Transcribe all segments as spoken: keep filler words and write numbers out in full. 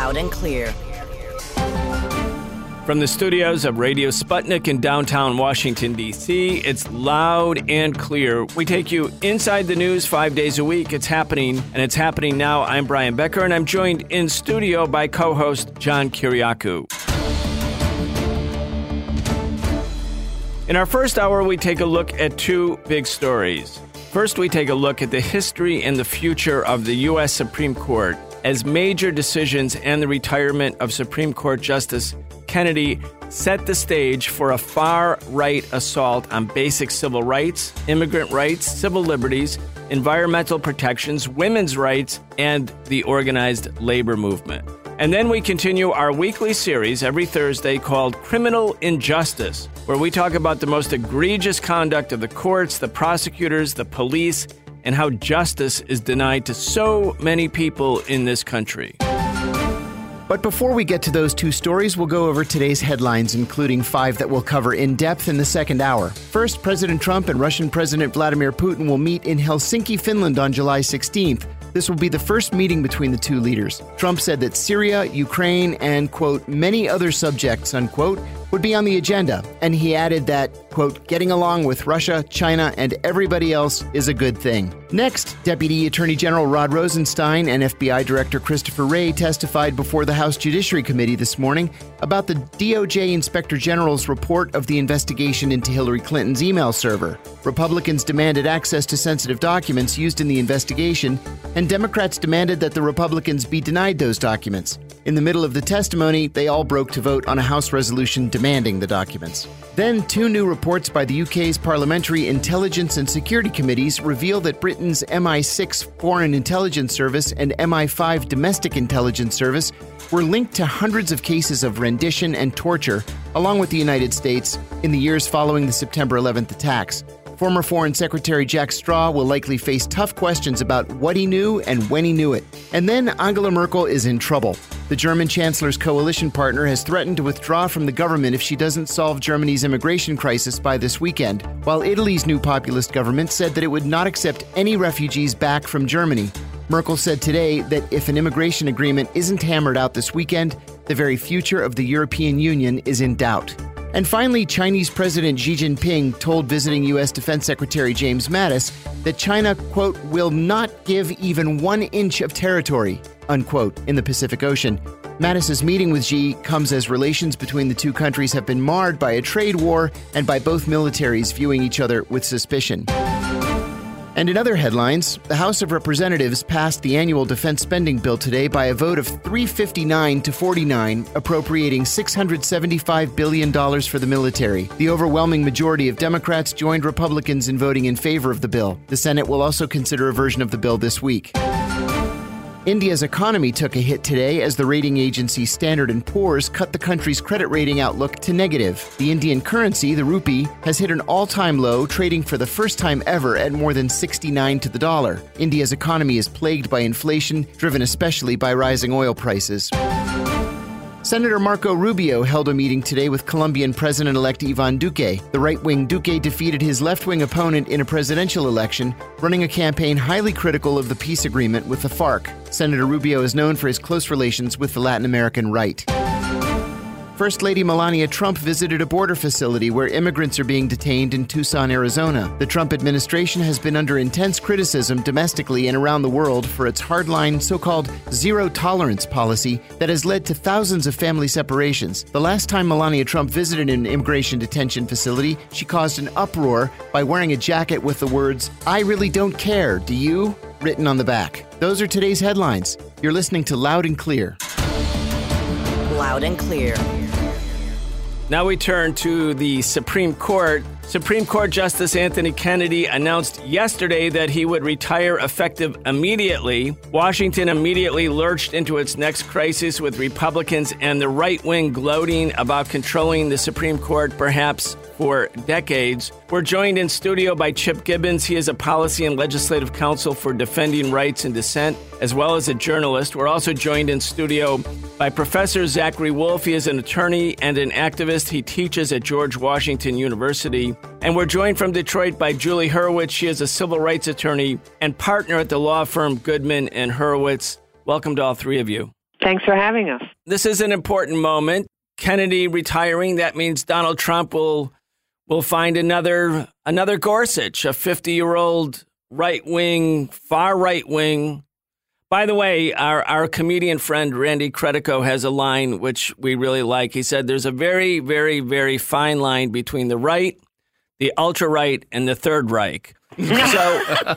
Loud and clear. From the studios of Radio Sputnik in downtown Washington, D C, it's Loud and Clear. We take you inside the news five days a week. It's happening, and it's happening now. I'm Brian Becker, and I'm joined in studio by co-host John Kiriakou. In our first hour, we take a look at two big stories. First, we take a look at the history and the future of the U S Supreme Court as major decisions and the retirement of Supreme Court Justice Kennedy set the stage for a far-right assault on basic civil rights, immigrant rights, civil liberties, environmental protections, women's rights, and the organized labor movement. And then we continue our weekly series every Thursday called Criminal Injustice, where we talk about the most egregious conduct of the courts, the prosecutors, the police, and how justice is denied to so many people in this country. But before we get to those two stories, we'll go over today's headlines, including five that we'll cover in depth in the second hour. First, President Trump and Russian President Vladimir Putin will meet in Helsinki, Finland on July sixteenth. This will be the first meeting between the two leaders. Trump said that Syria, Ukraine, and, quote, many other subjects, unquote, would be on the agenda. And he added that, quote, getting along with Russia, China, and everybody else is a good thing. Next, Deputy Attorney General Rod Rosenstein and F B I Director Christopher Wray testified before the House Judiciary Committee this morning about the D O J Inspector General's report of the investigation into Hillary Clinton's email server. Republicans demanded access to sensitive documents used in the investigation, and Democrats demanded that the Republicans be denied those documents. In the middle of the testimony, they all broke to vote on a House resolution demanding the documents. Then, two new reports by the U K's Parliamentary Intelligence and Security Committees reveal that Britain's M I six Foreign Intelligence Service and M I five Domestic Intelligence Service were linked to hundreds of cases of rendition and torture, along with the United States, in the years following the September eleventh attacks. Former Foreign Secretary Jack Straw will likely face tough questions about what he knew and when he knew it. And then Angela Merkel is in trouble. The German Chancellor's coalition partner has threatened to withdraw from the government if she doesn't solve Germany's immigration crisis by this weekend, while Italy's new populist government said that it would not accept any refugees back from Germany. Merkel said today that if an immigration agreement isn't hammered out this weekend, the very future of the European Union is in doubt. And finally, Chinese President Xi Jinping told visiting U S Defense Secretary James Mattis that China, quote, will not give even one inch of territory, unquote, in the Pacific Ocean. Mattis's meeting with Xi comes as relations between the two countries have been marred by a trade war and by both militaries viewing each other with suspicion. And in other headlines, the House of Representatives passed the annual defense spending bill today by a vote of three fifty-nine to forty-nine, appropriating six hundred seventy-five billion dollars for the military. The overwhelming majority of Democrats joined Republicans in voting in favor of the bill. The Senate will also consider a version of the bill this week. India's economy took a hit today as the rating agency Standard and Poor's cut the country's credit rating outlook to negative. The Indian currency, the rupee, has hit an all-time low, trading for the first time ever at more than sixty-nine to the dollar. India's economy is plagued by inflation, driven especially by rising oil prices. Senator Marco Rubio held a meeting today with Colombian President-elect Ivan Duque. The right-wing Duque defeated his left-wing opponent in a presidential election, running a campaign highly critical of the peace agreement with the FARC. Senator Rubio is known for his close relations with the Latin American right. First Lady Melania Trump visited a border facility where immigrants are being detained in Tucson, Arizona. The Trump administration has been under intense criticism domestically and around the world for its hardline so-called zero-tolerance policy that has led to thousands of family separations. The last time Melania Trump visited an immigration detention facility, she caused an uproar by wearing a jacket with the words, "I really don't care, do you?" written on the back. Those are today's headlines. You're listening to Loud and Clear. Loud and Clear. Now we turn to the Supreme Court. Supreme Court Justice Anthony Kennedy announced yesterday that he would retire effective immediately. Washington immediately lurched into its next crisis with Republicans and the right wing gloating about controlling the Supreme Court, perhaps for decades. We're joined in studio by Chip Gibbons. He is a policy and legislative counsel for Defending Rights and Dissent, as well as a journalist. We're also joined in studio by Professor Zachary Wolf. He is an attorney and an activist. He teaches at George Washington University. And we're joined from Detroit by Julie Hurwitz. She is a civil rights attorney and partner at the law firm Goodman and Hurwitz. Welcome to all three of you. Thanks for having us. This is an important moment. Kennedy retiring, that means Donald Trump will will find another another Gorsuch, a fifty-year-old right-wing, far right-wing. By the way, our, our comedian friend Randy Credico has a line which we really like. He said there's a very, very, very fine line between the right, the ultra-right, and the Third Reich. so,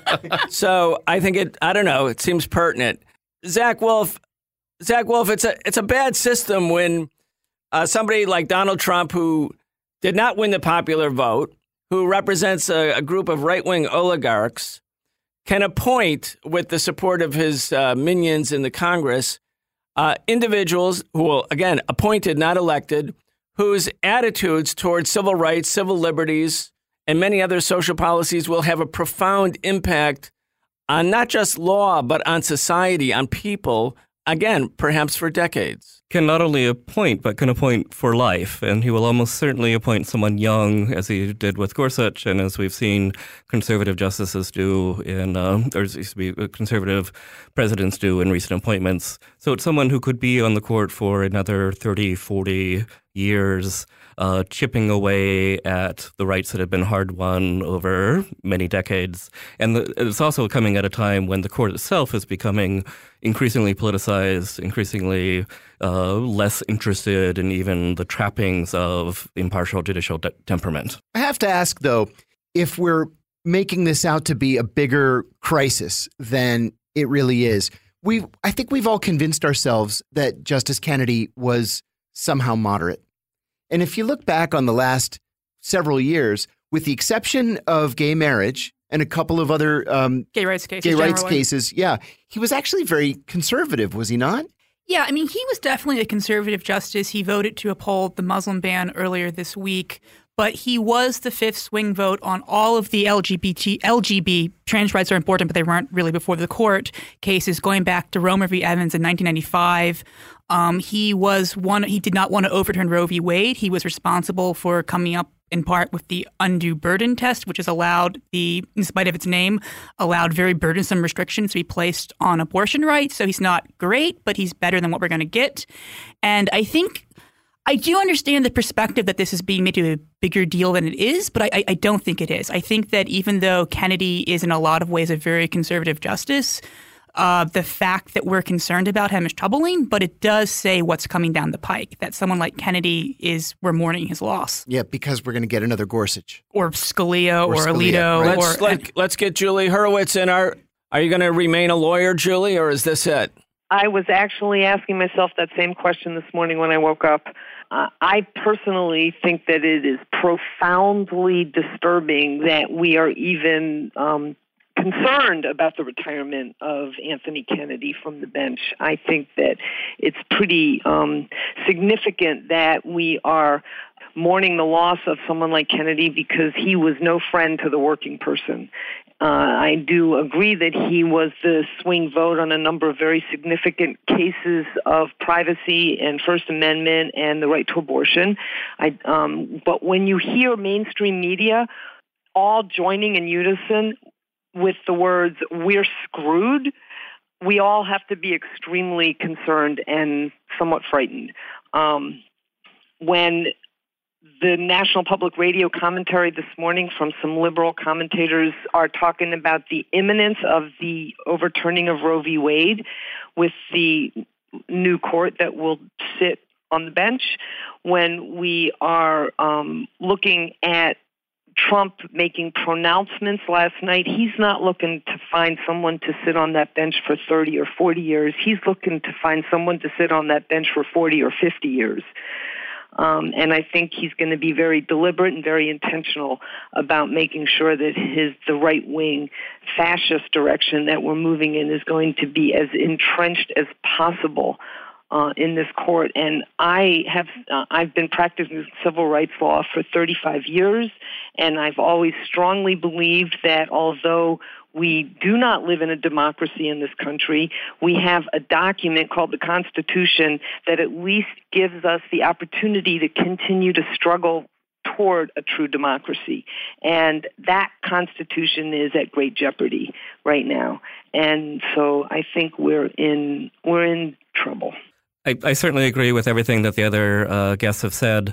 so I think it, I don't know, it seems pertinent. Zach Wolf, Zach Wolf, it's a it's a bad system when uh, somebody like Donald Trump, who did not win the popular vote, who represents a, a group of right-wing oligarchs, can appoint, with the support of his uh, minions in the Congress, uh, individuals who will, again, appointed, not elected, whose attitudes towards civil rights, civil liberties, and many other social policies will have a profound impact on not just law, but on society, on people, again, perhaps for decades. Can not only appoint, but can appoint for life. And he will almost certainly appoint someone young, as he did with Gorsuch, and as we've seen conservative justices do in, uh, or excuse me, conservative presidents do in recent appointments. So it's someone who could be on the court for another thirty, forty years, uh, chipping away at the rights that have been hard-won over many decades. And the, it's also coming at a time when the court itself is becoming increasingly politicized, increasingly uh, less interested in even the trappings of impartial judicial de- temperament. I have to ask, though, if we're making this out to be a bigger crisis than it really is. We, I think we've all convinced ourselves that Justice Kennedy was somehow moderate. And if you look back on the last several years, with the exception of gay marriage and a couple of other um, gay rights cases, gay rights generally. cases, yeah, he was actually very conservative, was he not? Yeah, I mean, he was definitely a conservative justice. He voted to uphold the Muslim ban earlier this week, but he was the fifth swing vote on all of the L G B T, L G B, trans rights are important, but they weren't really before the court cases going back to Romer v. Evans in nineteen ninety-five. Um, he was one. He did not want to overturn Roe v. Wade. He was responsible for coming up in part with the undue burden test, which has allowed the, in spite of its name, allowed very burdensome restrictions to be placed on abortion rights. So he's not great, but he's better than what we're going to get. And I think I do understand the perspective that this is being made to a bigger deal than it is, but I, I don't think it is. I think that even though Kennedy is in a lot of ways a very conservative justice, Uh, the fact that we're concerned about him is troubling, but it does say what's coming down the pike, that someone like Kennedy is, we're mourning his loss. Yeah, because we're going to get another Gorsuch. Or Scalia or, or Scalia, Alito. right. Let's, or, let, let's get Julie Hurwitz in. Our, are you going to remain a lawyer, Julie, or is this it? I was actually asking myself that same question this morning when I woke up. Uh, I personally think that it is profoundly disturbing that we are even um, concerned about the retirement of Anthony Kennedy from the bench. I think that it's pretty um, significant that we are mourning the loss of someone like Kennedy because he was no friend to the working person. Uh, I do agree that he was the swing vote on a number of very significant cases of privacy and First Amendment and the right to abortion. I, um, but when you hear mainstream media all joining in unison with the words, we're screwed, we all have to be extremely concerned and somewhat frightened. Um, when the National Public Radio commentary this morning from some liberal commentators are talking about the imminence of the overturning of Roe v. Wade with the new court that will sit on the bench, when we are um, looking at Trump making pronouncements last night, he's not looking to find someone to sit on that bench for thirty or forty years. He's looking to find someone to sit on that bench for forty or fifty years. Um, and I think he's going to be very deliberate and very intentional about making sure that his the right-wing fascist direction that we're moving in is going to be as entrenched as possible Uh, in this court. And I have, uh, I've been practicing civil rights law for thirty-five years, and I've always strongly believed that although we do not live in a democracy in this country, we have a document called the Constitution that at least gives us the opportunity to continue to struggle toward a true democracy. And that Constitution is at great jeopardy right now. And so I think we're in we're in trouble. I, I certainly agree with everything that the other uh, guests have said.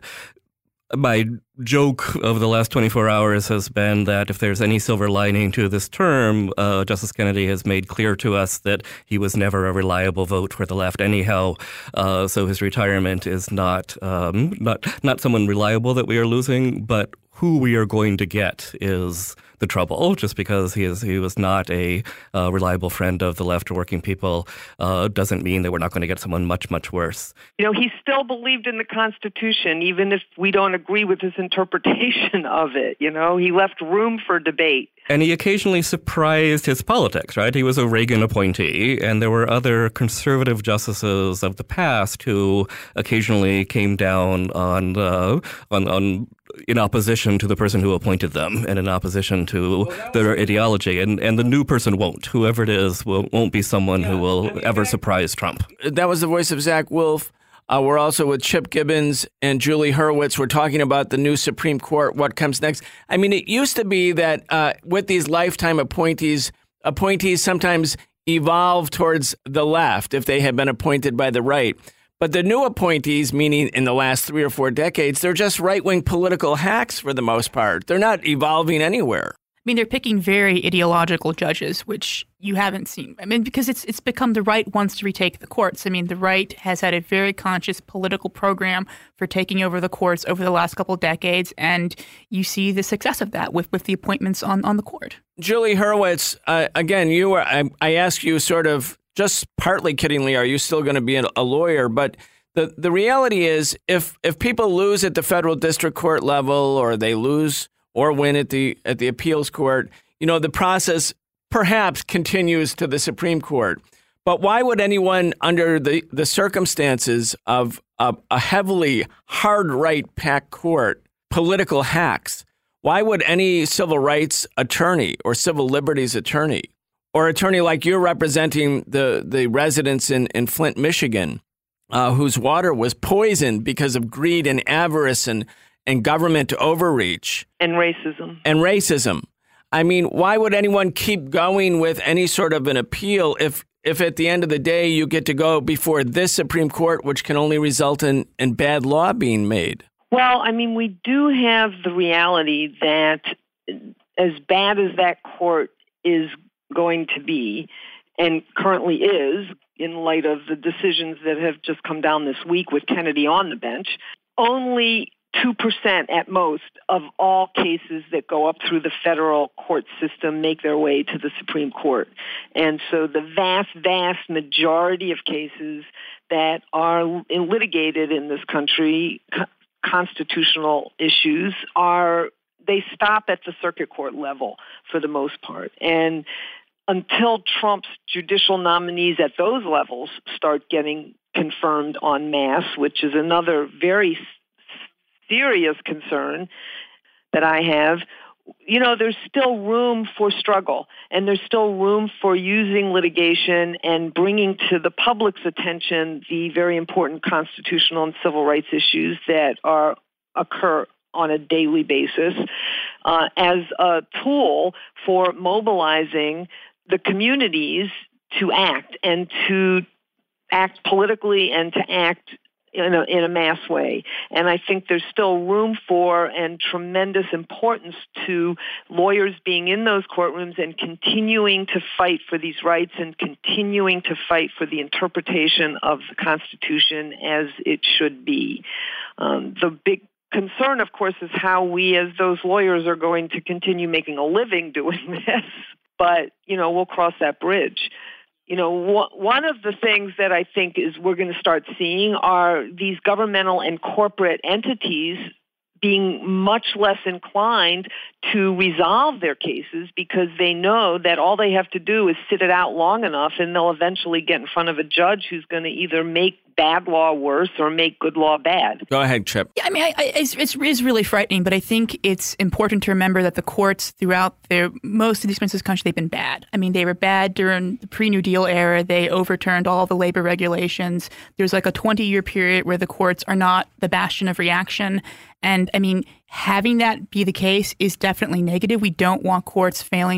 My joke of the last twenty-four hours has been that if there's any silver lining to this term, uh, Justice Kennedy has made clear to us that he was never a reliable vote for the left anyhow. Uh, so his retirement is not, um, not, not someone reliable that we are losing, but who we are going to get is the trouble. Just because he is he was not a uh, reliable friend of the left or working people uh, doesn't mean that we're not going to get someone much, much worse. You know, he still believed in the Constitution, even if we don't agree with his interpretation of it. You know, he left room for debate. And he occasionally surprised his politics, right? He was a Reagan appointee, and there were other conservative justices of the past who occasionally came down on uh, on, on in opposition to the person who appointed them and in opposition to their ideology. And, and the new person won't. Whoever it is will, won't be someone yeah, who will I mean, ever surprise Trump. That was the voice of Zach Wolf. Uh, we're also with Chip Gibbons and Julie Hurwitz. We're talking about the new Supreme Court, what comes next. I mean, it used to be that uh, with these lifetime appointees, appointees sometimes evolve towards the left if they had been appointed by the right. But the new appointees, meaning in the last three or four decades, they're just right-wing political hacks for the most part. They're not evolving anywhere. I mean, they're picking very ideological judges, which you haven't seen. I mean, because it's it's become the right wants to retake the courts. I mean, the right has had a very conscious political program for taking over the courts over the last couple of decades, and you see the success of that with, with the appointments on, on the court. Julie Hurwitz, uh, again, you were, I, I asked you sort of just partly kiddingly, are you still going to be a, a lawyer? But the, the reality is, if if people lose at the federal district court level, or they lose or win at the at the appeals court, you know, the process perhaps continues to the Supreme Court. But why would anyone, under the, the circumstances of a, a heavily hard right packed court, political hacks, why would any civil rights attorney or civil liberties attorney or attorney like you're representing the, the residents in, in Flint, Michigan, uh, whose water was poisoned because of greed and avarice and and government overreach. And racism. And racism. I mean, why would anyone keep going with any sort of an appeal if if at the end of the day you get to go before this Supreme Court, which can only result in, in bad law being made? Well, I mean, we do have the reality that as bad as that court is going to be, and currently is, in light of the decisions that have just come down this week with Kennedy on the bench, only two percent at most of all cases that go up through the federal court system make their way to the Supreme Court. And so the vast, vast majority of cases that are litigated in this country, co- constitutional issues, are they stop at the circuit court level for the most part. And until Trump's judicial nominees at those levels start getting confirmed en masse, which is another very serious concern that I have, you know, there's still room for struggle, and there's still room for using litigation and bringing to the public's attention the very important constitutional and civil rights issues that are occur on a daily basis uh, as a tool for mobilizing the communities to act and to act politically and to act in a, in a mass way. And I think there's still room for and tremendous importance to lawyers being in those courtrooms and continuing to fight for these rights and continuing to fight for the interpretation of the Constitution as it should be. Um, the big concern, of course, is how we as those lawyers are going to continue making a living doing this. But, you know, we'll cross that bridge. You know, one of the things that I think is we're going to start seeing are these governmental and corporate entities being much less inclined to resolve their cases because they know that all they have to do is sit it out long enough and they'll eventually get in front of a judge who's going to either make bad law worse or make good law bad. Go ahead, Chip. Yeah, I mean, I, I, it's, it's, it's really frightening, but I think it's important to remember that the courts throughout their most of these places in this country, they've been bad. I mean, they were bad during the pre-New Deal era. They overturned all the labor regulations. There's like a twenty-year period where the courts are not the bastion of reaction. And I mean, having that be the case is definitely negative. We don't want courts failing to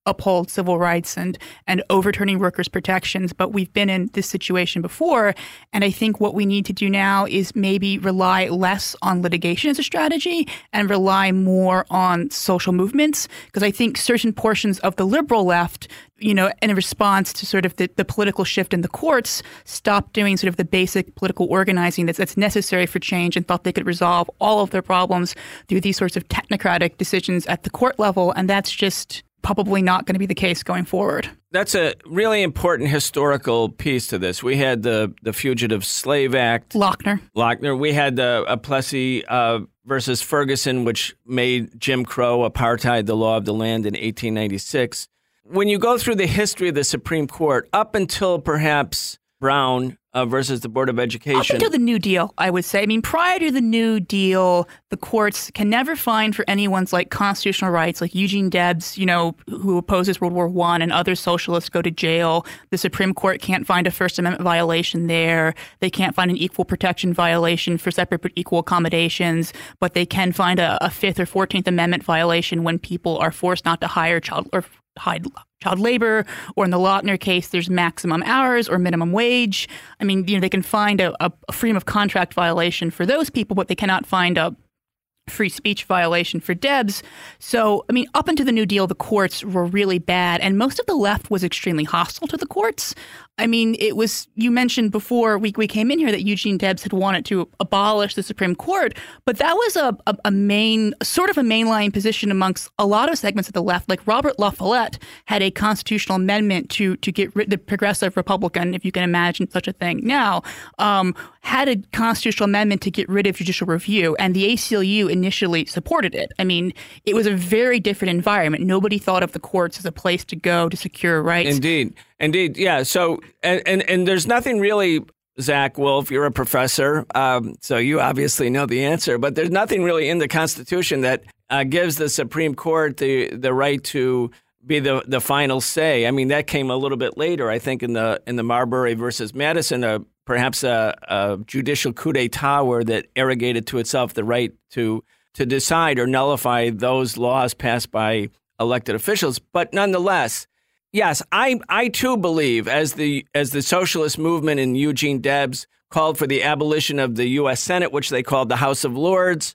uphold civil rights and and overturning workers' protections. But we've been in this situation before. And I think what we need to do now is maybe rely less on litigation as a strategy and rely more on social movements. Because I think certain portions of the liberal left, you know, in response to sort of the, the political shift in the courts, stopped doing sort of the basic political organizing that's, that's necessary for change and thought they could resolve all of their problems through these sorts of technocratic decisions at the court level. And that's just probably not going to be the case going forward. That's a really important historical piece to this. We had the, the Fugitive Slave Act. Lochner. Lochner. We had the uh, Plessy uh, versus Ferguson, which made Jim Crow, apartheid, the law of the land in eighteen ninety-six. When you go through the history of the Supreme Court, up until perhaps Brown uh, versus the Board of Education. Up until the New Deal, I would say. I mean, prior to the New Deal, the courts can never find for anyone's like constitutional rights, like Eugene Debs, you know, who opposes World War One, and other socialists go to jail. The Supreme Court can't find a First Amendment violation there. They can't find an equal protection violation for separate but equal accommodations, but they can find a, a Fifth or Fourteenth Amendment violation when people are forced not to hire child or hide child labor, or in the Lochner case, there's maximum hours or minimum wage. I mean, you know, they can find a, a freedom of contract violation for those people, but they cannot find a free speech violation for Debs. So, I mean, up until the New Deal, the courts were really bad, and most of the left was extremely hostile to the courts. I mean, it was, you mentioned before we, we came in here that Eugene Debs had wanted to abolish the Supreme Court, but that was a, a, a main, sort of a mainline position amongst a lot of segments of the left. Like Robert La Follette had a constitutional amendment to to get rid, the progressive Republican, if you can imagine such a thing now, um, had a constitutional amendment to get rid of judicial review, and the A C L U initially supported it. I mean, it was a very different environment. Nobody thought of the courts as a place to go to secure rights. Indeed. Indeed. Yeah. So, and, and, and there's nothing really, Zach Wolf, you're a professor, um, so you obviously know the answer, but there's nothing really in the Constitution that uh, gives the Supreme Court the, the right to be the, the final say. I mean, that came a little bit later, I think, in the in the Marbury versus Madison, uh, perhaps a, a judicial coup d'etat where that arrogated to itself the right to to decide or nullify those laws passed by elected officials. But nonetheless, yes, I I too believe, as the as the socialist movement in Eugene Debs called for the abolition of the U S Senate, which they called the House of Lords,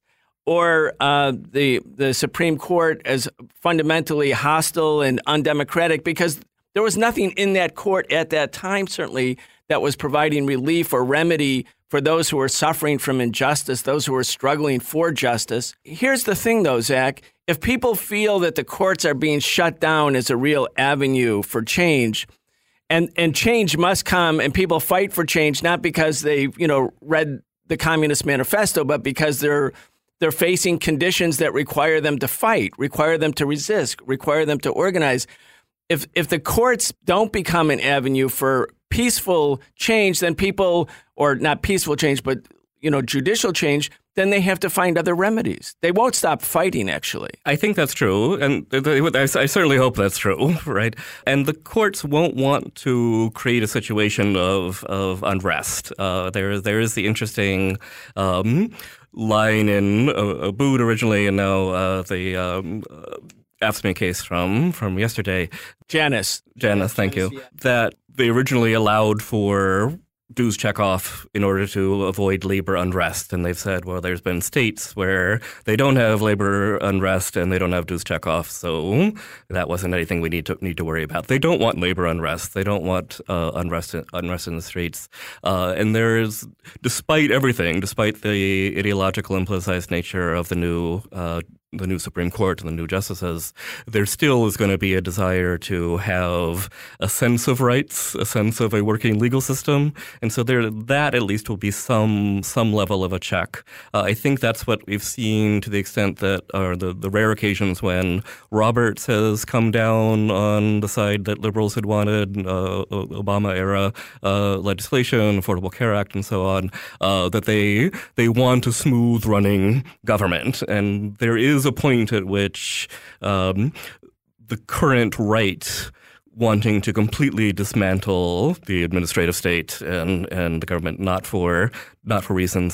or uh, the the Supreme Court as fundamentally hostile and undemocratic, because there was nothing in that court at that time, certainly, that was providing relief or remedy for those who were suffering from injustice, those who were struggling for justice. Here's the thing, though, Zach. If people feel that the courts are being shut down as a real avenue for change, and, and change must come, and people fight for change, not because they, you know, read the Communist Manifesto, but because they're they're facing conditions that require them to fight, require them to resist, require them to organize. If if the courts don't become an avenue for peaceful change, then people, or not peaceful change, but, you know, judicial change, then they have to find other remedies. They won't stop fighting, actually. I think that's true, and I certainly hope that's true, right? And the courts won't want to create a situation of of unrest. Uh, there, there is the interesting um, line in uh, Abood originally, and now uh, the um, uh, AFSCME case from from yesterday. Janus. Janus, thank you. That they originally allowed for dues checkoff in order to avoid labor unrest. And they've said, well, there's been states where they don't have labor unrest and they don't have dues checkoff, so that wasn't anything we need to need to worry about. They don't want labor unrest. They don't want uh, unrest, unrest in the streets. Uh, and there's, despite everything, despite the ideological and politicized nature of the new uh, the new Supreme Court and the new justices, there still is going to be a desire to have a sense of rights, a sense of a working legal system. And so there, that at least will be some some level of a check. Uh, I think that's what we've seen to the extent that are the, the rare occasions when Roberts has come down on the side that liberals had wanted, uh, Obama-era uh, legislation, Affordable Care Act, and so on, uh, that they they want a smooth-running government. And there is a point at which um, the current right wanting to completely dismantle the administrative state and, and the government, not for not for reasons that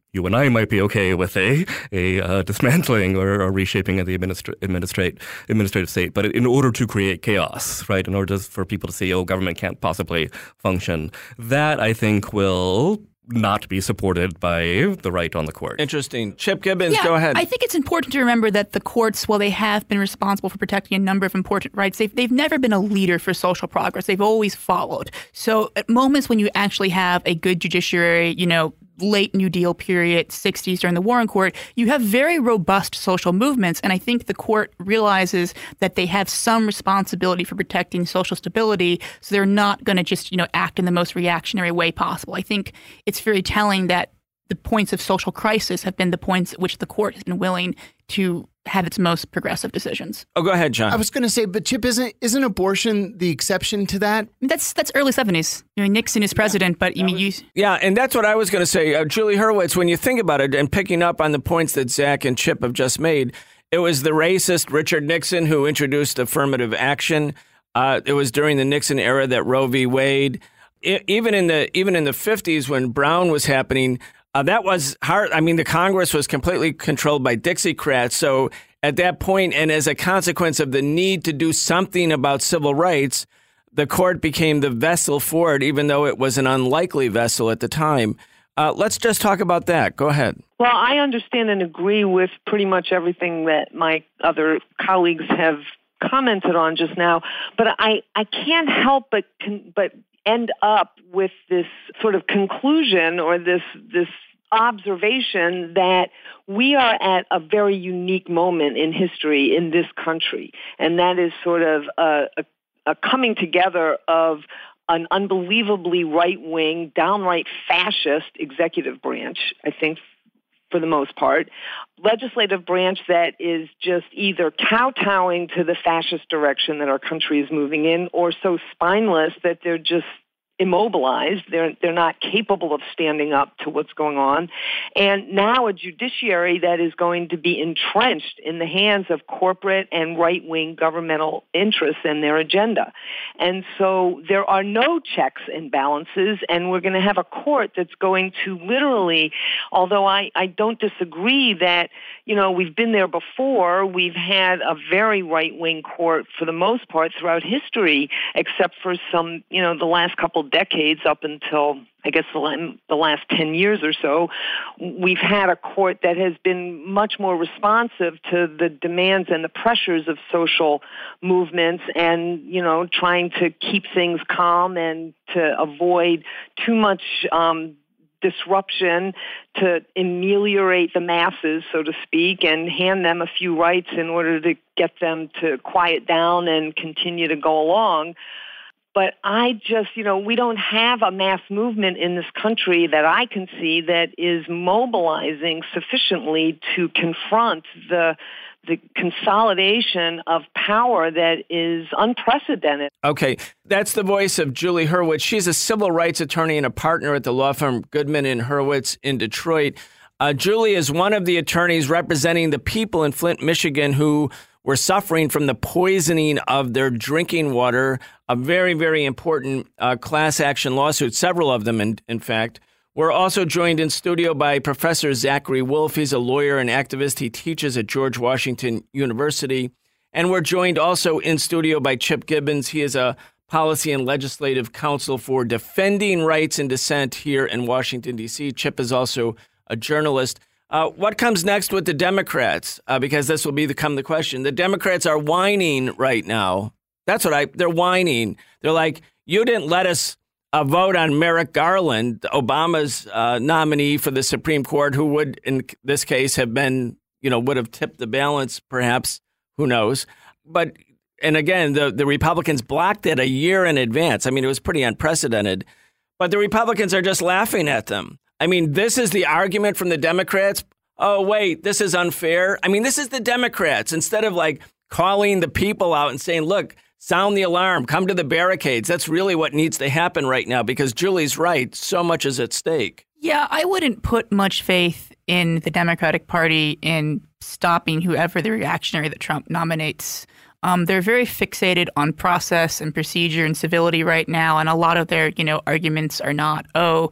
you and I might be okay with a a uh, dismantling or a reshaping of the administra- administrate, administrative state, but in order to create chaos, right, in order for people to say, oh, government can't possibly function, that I think will not be supported by the right on the court. Interesting. Chip Gibbons, yeah, go ahead. I think it's important to remember that the courts, while they have been responsible for protecting a number of important rights, they've, they've never been a leader for social progress. They've always followed. So at moments when you actually have a good judiciary, you know, late New Deal period, sixties during the Warren Court, you have very robust social movements. And I think the court realizes that they have some responsibility for protecting social stability. So they're not going to just, you know, act in the most reactionary way possible. I think it's very telling that the points of social crisis have been the points at which the court has been willing to have its most progressive decisions. Oh, go ahead, John. I was going to say, but Chip, isn't isn't abortion the exception to that? I mean, that's that's early seventies. I mean, Nixon is president, yeah, but I mean, you. Yeah, and that's what I was going to say. Uh, Julie Hurwitz, when you think about it, and picking up on the points that Zach and Chip have just made, it was the racist Richard Nixon who introduced affirmative action. Uh, it was during the Nixon era that Roe v. Wade, it, even in the even in the fifties when Brown was happening. Uh, that was hard. I mean, the Congress was completely controlled by Dixiecrats. So at that point, and as a consequence of the need to do something about civil rights, the court became the vessel for it, even though it was an unlikely vessel at the time. Uh, let's just talk about that. Go ahead. Well, I understand and agree with pretty much everything that my other colleagues have commented on just now, but I, I can't help but con- but end up with this sort of conclusion or this this observation that we are at a very unique moment in history in this country, and that is sort of a, a, a coming together of an unbelievably right-wing, downright fascist executive branch, I think, for the most part, legislative branch that is just either kowtowing to the fascist direction that our country is moving in, or so spineless that they're just immobilized. They're they're not capable of standing up to what's going on. And now a judiciary that is going to be entrenched in the hands of corporate and right-wing governmental interests and their agenda. And so there are no checks and balances, and we're going to have a court that's going to literally, although I, I don't disagree that, you know, we've been there before, we've had a very right-wing court for the most part throughout history, except for some, you know, the last couple decades up until, I guess, the last ten years or so, we've had a court that has been much more responsive to the demands and the pressures of social movements and, you know, trying to keep things calm and to avoid too much um, disruption, to ameliorate the masses, so to speak, and hand them a few rights in order to get them to quiet down and continue to go along. But I just, you know, we don't have a mass movement in this country that I can see that is mobilizing sufficiently to confront the the consolidation of power that is unprecedented. Okay, that's the voice of Julie Hurwitz. She's a civil rights attorney and a partner at the law firm Goodman and Hurwitz in Detroit. Uh, Julie is one of the attorneys representing the people in Flint, Michigan, who were suffering from the poisoning of their drinking water, a very, very important uh, class action lawsuit, several of them, in, in fact. We're also joined in studio by Professor Zachary Wolf. He's a lawyer and activist. He teaches at George Washington University. And we're joined also in studio by Chip Gibbons. He is a policy and legislative counsel for defending rights and dissent here in Washington, D C. Chip is also a journalist. Uh, what comes next with the Democrats? Uh, because this will become the question. The Democrats are whining right now. That's what I, they're whining. They're like, you didn't let us uh, vote on Merrick Garland, Obama's uh, nominee for the Supreme Court, who would, in this case, have been, you know, would have tipped the balance, perhaps. Who knows? But, and again, the, the Republicans blocked it a year in advance. I mean, it was pretty unprecedented. But the Republicans are just laughing at them. I mean, this is the argument from the Democrats. Oh, wait, this is unfair. I mean, this is the Democrats. Instead of like calling the people out and saying, look, sound the alarm, come to the barricades. That's really what needs to happen right now, because Julie's right. So much is at stake. Yeah, I wouldn't put much faith in the Democratic Party in stopping whoever the reactionary that Trump nominates. Um, they're very fixated on process and procedure and civility right now. And a lot of their, you know, arguments are not, oh,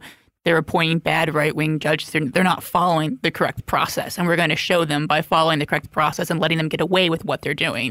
they're appointing bad right-wing judges. They're, they're not following the correct process. And we're going to show them by following the correct process and letting them get away with what they're doing.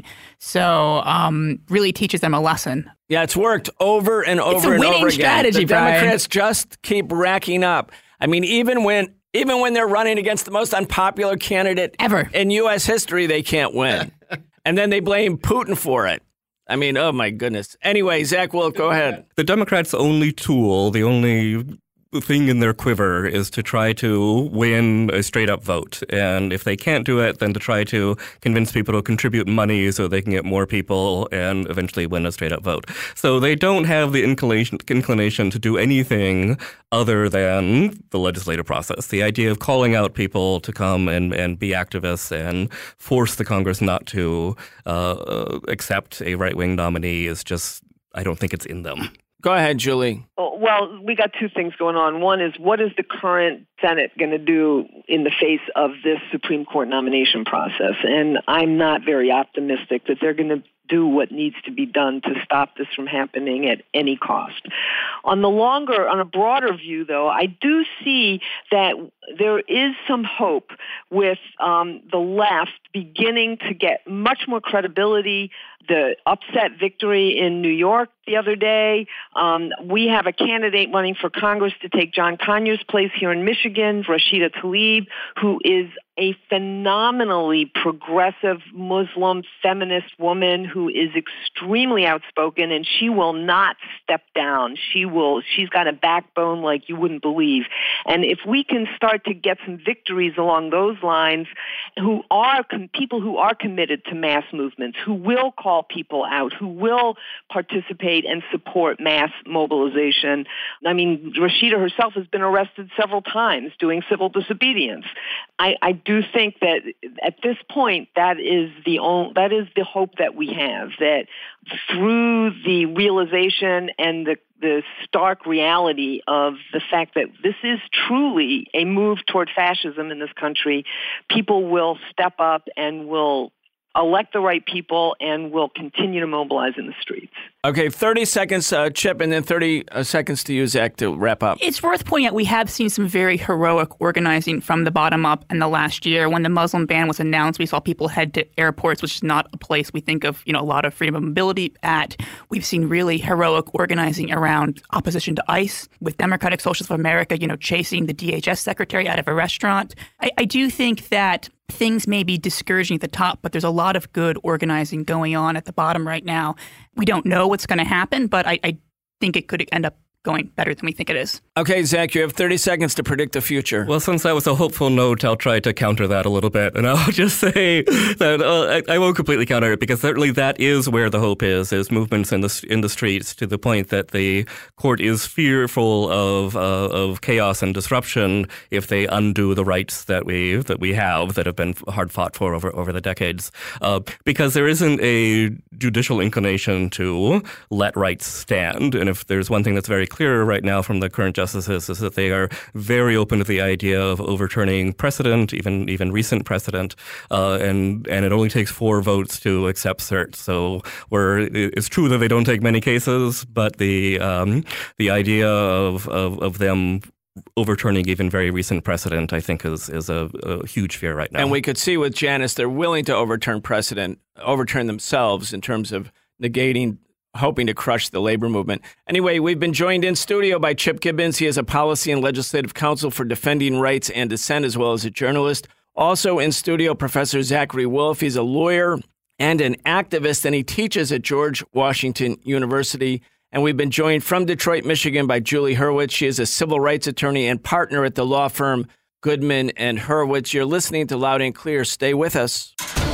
So um, really teaches them a lesson. Yeah, it's worked over and over it's a and winning over again. strategy, the Brian. Democrats just keep racking up. I mean, even when even when they're running against the most unpopular candidate ever in U S history, they can't win. And then they blame Putin for it. I mean, oh my goodness. Anyway, Zach Wolf, go ahead. The Democrats' only tool, the only thing in their quiver is to try to win a straight-up vote. And if they can't do it, then to try to convince people to contribute money so they can get more people and eventually win a straight-up vote. So they don't have the inclination, inclination to do anything other than the legislative process. The idea of calling out people to come and, and be activists and force the Congress not to uh, accept a right-wing nominee is just, I don't think it's in them. Go ahead, Julie. Well, we got two things going on. One is, what is the current Senate going to do in the face of this Supreme Court nomination process? And I'm not very optimistic that they're going to do what needs to be done to stop this from happening at any cost. On the longer, on a broader view, though, I do see that there is some hope with um, the left beginning to get much more credibility. The upset victory in New York the other day. Um, we have a candidate running for Congress to take John Conyers' place here in Michigan, Rashida Tlaib, who is a phenomenally progressive Muslim feminist woman who is extremely outspoken, and she will not step down. She will. She's got a backbone like you wouldn't believe. And if we can start to get some victories along those lines, who are com- people who are committed to mass movements, who will call people out, who will participate and support mass mobilization. I mean, Rashida herself has been arrested several times doing civil disobedience. I, I do think that at this point, that is the only, that is the hope that we have, that through the realization and the the stark reality of the fact that this is truly a move toward fascism in this country, people will step up and will elect the right people and will continue to mobilize in the streets. Okay, thirty seconds, uh, Chip, and then thirty seconds to you, Zach, to wrap up. It's worth pointing out we have seen some very heroic organizing from the bottom up in the last year. When the Muslim ban was announced, we saw people head to airports, which is not a place we think of, you know, a lot of freedom of mobility at. We've seen really heroic organizing around opposition to ICE, with Democratic Socialists of America, you know, chasing the D H S secretary out of a restaurant. I, I do think that things may be discouraging at the top, but there's a lot of good organizing going on at the bottom right now. We don't know what's going to happen, but I, I think it could end up going better than we think it is. Okay, Zach, you have thirty seconds to predict the future. Well, since that was a hopeful note, I'll try to counter that a little bit. And I'll just say that uh, I, I won't completely counter it, because certainly that is where the hope is, is movements in the in the streets, to the point that the court is fearful of uh, of chaos and disruption if they undo the rights that we that we have that have been hard fought for over, over the decades. Uh, because there isn't a judicial inclination to let rights stand. And if there's one thing that's very clear right now from the current justices is that they are very open to the idea of overturning precedent, even even recent precedent, uh, and and it only takes four votes to accept cert. So we're, it's true that they don't take many cases, but the um, the idea of, of of them overturning even very recent precedent, I think, is is a, a huge fear right now. And we could see with Janice, they're willing to overturn precedent, overturn themselves in terms of negating, hoping to crush the labor movement. Anyway, we've been joined in studio by Chip Gibbons. He is a policy and legislative counsel for Defending Rights and Dissent, as well as a journalist. Also in studio, Professor Zachary Wolf. He's a lawyer and an activist, and he teaches at George Washington University. And we've been joined from Detroit, Michigan by Julie Hurwitz. She is a civil rights attorney and partner at the law firm Goodman and Hurwitz. You're listening to Loud and Clear. Stay with us.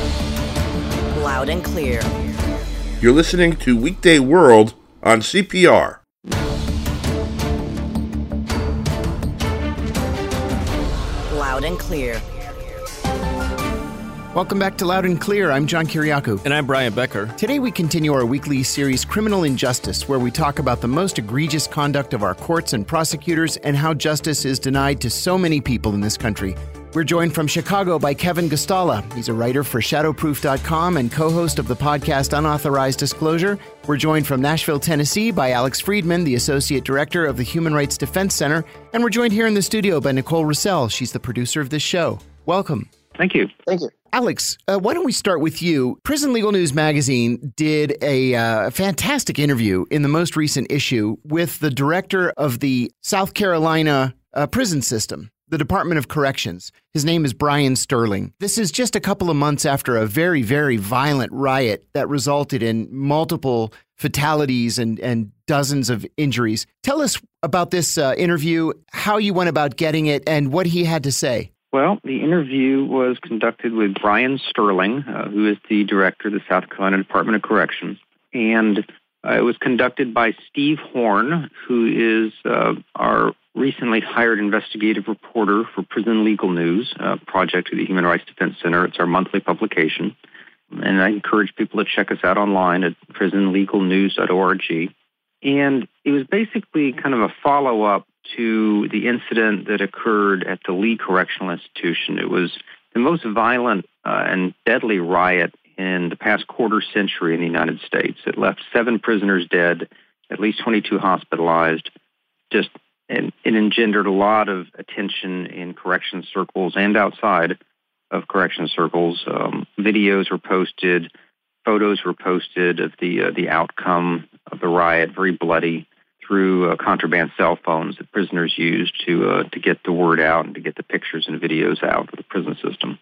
Loud and Clear. You're listening to Weekday World on C P R. Loud and Clear. Welcome back to Loud and Clear. I'm John Kiriakou. And I'm Brian Becker. Today we continue our weekly series, Criminal Injustice, where we talk about the most egregious conduct of our courts and prosecutors and how justice is denied to so many people in this country. We're joined from Chicago by Kevin Gustala. He's a writer for Shadowproof dot com and co-host of the podcast Unauthorized Disclosure. We're joined from Nashville, Tennessee by Alex Friedman, the Associate Director of the Human Rights Defense Center. And we're joined here in the studio by Nicole Russell. She's the producer of this show. Welcome. Thank you. Thank you. Alex, uh, why don't we start with you? Prison Legal News magazine did a uh, fantastic interview in the most recent issue with the director of the South Carolina uh, prison system, the Department of Corrections. His name is Brian Sterling. This is just a couple of months after a very, very violent riot that resulted in multiple fatalities and, and dozens of injuries. Tell us about this uh, interview, how you went about getting it, and what he had to say. Well, the interview was conducted with Brian Sterling, uh, who is the director of the South Carolina Department of Corrections. And uh, it was conducted by Steve Horn, who is uh, our recently hired investigative reporter for Prison Legal News, a project of the Human Rights Defense Center. It's our monthly publication. And I encourage people to check us out online at prison legal news dot org. And it was basically kind of a follow-up to the incident that occurred at the Lee Correctional Institution. It was the most violent uh, and deadly riot in the past quarter century in the United States. It left seven prisoners dead, at least twenty-two hospitalized. Just and it engendered a lot of attention in correction circles and outside of correction circles. Um, videos were posted, photos were posted of the uh, the outcome of the riot, very bloody, through uh, contraband cell phones that prisoners used to uh, to get the word out and to get the pictures and videos out of the prison system.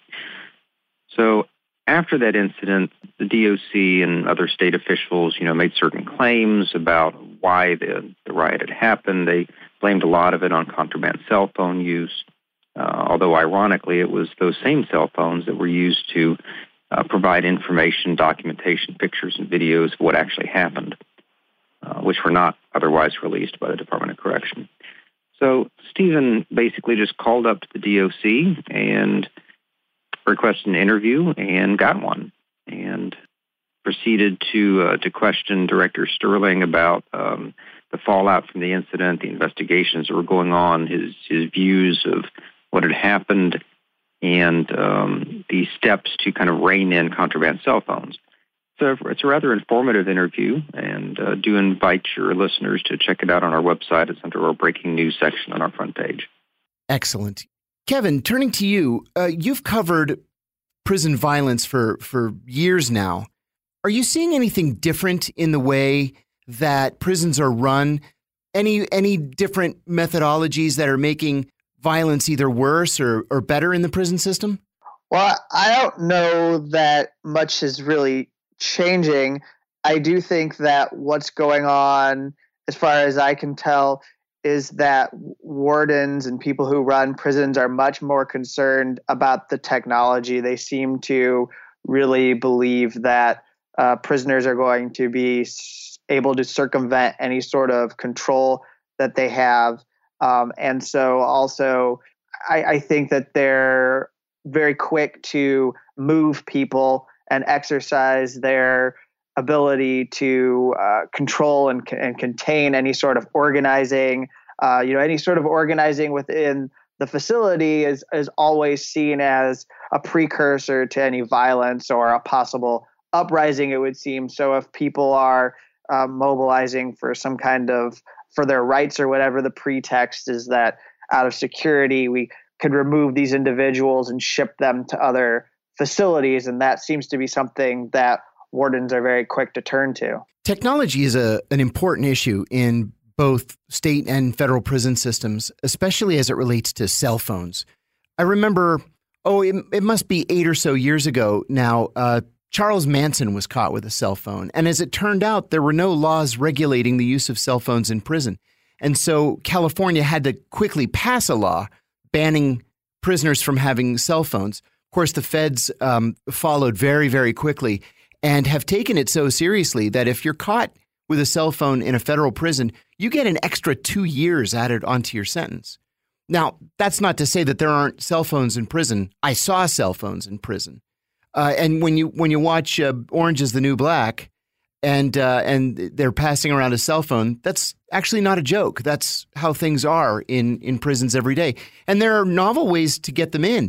So after that incident, the D O C and other state officials, you know, made certain claims about why the, the riot had happened. They blamed a lot of it on contraband cell phone use, uh, although ironically it was those same cell phones that were used to uh, provide information, documentation, pictures, and videos of what actually happened. Uh, which were not otherwise released by the Department of Correction. So Stephen basically just called up to the D O C and requested an interview and got one, and proceeded to uh, to question Director Sterling about um, the fallout from the incident, the investigations that were going on, his his views of what had happened, and um, the steps to kind of rein in contraband cell phones. So it's a rather informative interview, and uh, do invite your listeners to check it out on our website. It's under our breaking news section on our front page. Excellent. Kevin, turning to you, uh, you've covered prison violence for, for years now. Are you seeing anything different in the way that prisons are run? Any any different methodologies that are making violence either worse or, or better in the prison system? Well, I don't know that much is really changing. I do think that what's going on, as far as I can tell, is that wardens and people who run prisons are much more concerned about the technology. They seem to really believe that uh, prisoners are going to be able to circumvent any sort of control that they have. Um, and so also, I, I think that they're very quick to move people and exercise their ability to uh, control and, and contain any sort of organizing. Uh, you know, any sort of organizing within the facility is is always seen as a precursor to any violence or a possible uprising, it would seem. So if people are uh, mobilizing for some kind of, for their rights or whatever, the pretext is that out of security, we could remove these individuals and ship them to other facilities, and that seems to be something that wardens are very quick to turn to. Technology is a an important issue in both state and federal prison systems, especially as it relates to cell phones. I remember, oh, it, it must be eight or so years ago now, uh, Charles Manson was caught with a cell phone. And as it turned out, there were no laws regulating the use of cell phones in prison. And so California had to quickly pass a law banning prisoners from having cell phones. Of course, the feds um, followed very, very quickly and have taken it so seriously that if you're caught with a cell phone in a federal prison, you get an extra two years added onto your sentence. Now, that's not to say that there aren't cell phones in prison. I saw cell phones in prison. Uh, and when you when you watch uh, Orange is the New Black and uh, and they're passing around a cell phone, that's actually not a joke. That's how things are in, in prisons every day. And there are novel ways to get them in.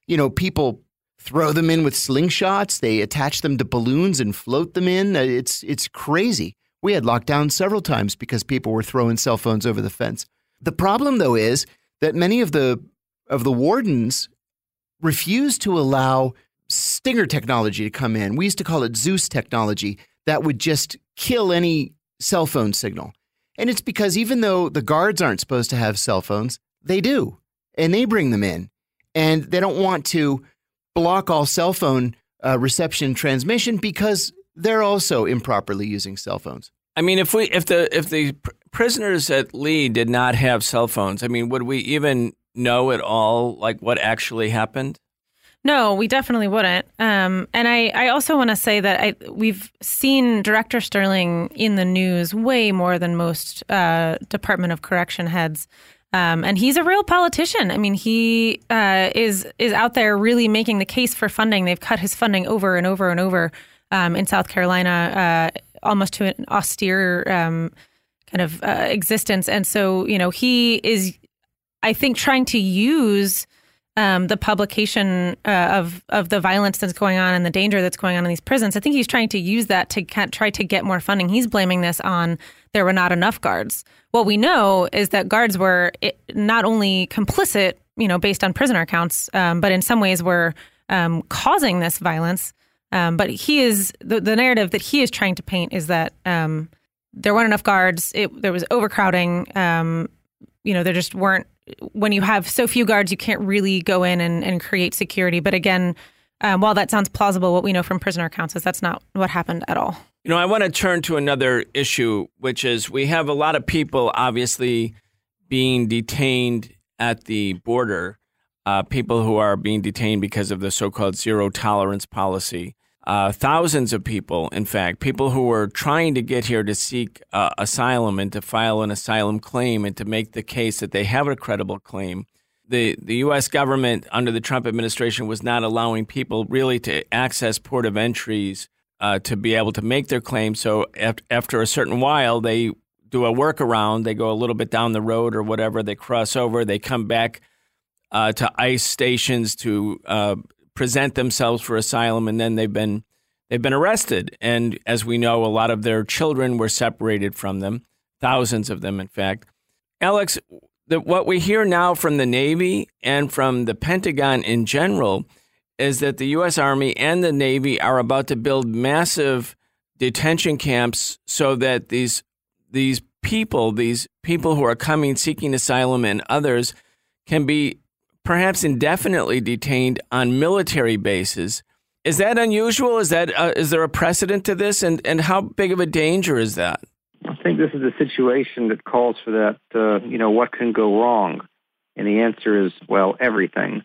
you know, people throw them in with slingshots. They attach them to balloons and float them in. It's it's crazy. We had lockdown several times because people were throwing cell phones over the fence. The problem, though, is that many of the of the wardens refuse to allow Stinger technology to come in. We used to call it Zeus technology that would just kill any cell phone signal. And it's because even though the guards aren't supposed to have cell phones, they do. And they bring them in. And they don't want to block all cell phone uh, reception and transmission because they're also improperly using cell phones. I mean, if we if the if the pr- prisoners at Lee did not have cell phones, I mean, would we even know at all like what actually happened? No, we definitely wouldn't. Um, and I, I also want to say that I, we've seen Director Sterling in the news way more than most uh, Department of Correction heads. Um, and he's a real politician. I mean, he uh, is is out there really making the case for funding. They've cut his funding over and over and over um, in South Carolina, uh, almost to an austere um, kind of uh, existence. And so, you know, he is, I think, trying to use Um, the publication uh, of of the violence that's going on and the danger that's going on in these prisons. I think he's trying to use that to kind of try to get more funding. He's blaming this on there were not enough guards. What we know is that guards were not only complicit, you know, based on prisoner counts, um, but in some ways were um, causing this violence. Um, but he is the, the narrative that he is trying to paint is that um, there weren't enough guards. It, there was overcrowding. Um, you know, there just weren't. When you have so few guards, you can't really go in and, and create security. But again, um, while that sounds plausible, what we know from prisoner accounts is that's not what happened at all. You know, I want to turn to another issue, which is we have a lot of people obviously being detained at the border, uh, people who are being detained because of the so-called zero tolerance policy. Uh, thousands of people, in fact, people who were trying to get here to seek uh, asylum and to file an asylum claim and to make the case that they have a credible claim. The the U S government under the Trump administration was not allowing people really to access port of entries uh, to be able to make their claim. So after, after a certain while, they do a workaround. They go a little bit down the road or whatever. They cross over. They come back uh, to ICE stations to uh present themselves for asylum, and then they've been they've been arrested. And as we know, a lot of their children were separated from them, thousands of them, in fact. Alex, the, what we hear now from the Navy and from the Pentagon in general is that the U S Army and the Navy are about to build massive detention camps so that these these people, these people who are coming seeking asylum and others can be perhaps indefinitely detained on military bases. Is that unusual? Is that uh, is there a precedent to this? And, and how big of a danger is that? I think this is a situation that calls for that, uh, you know, what can go wrong? And the answer is, well, everything.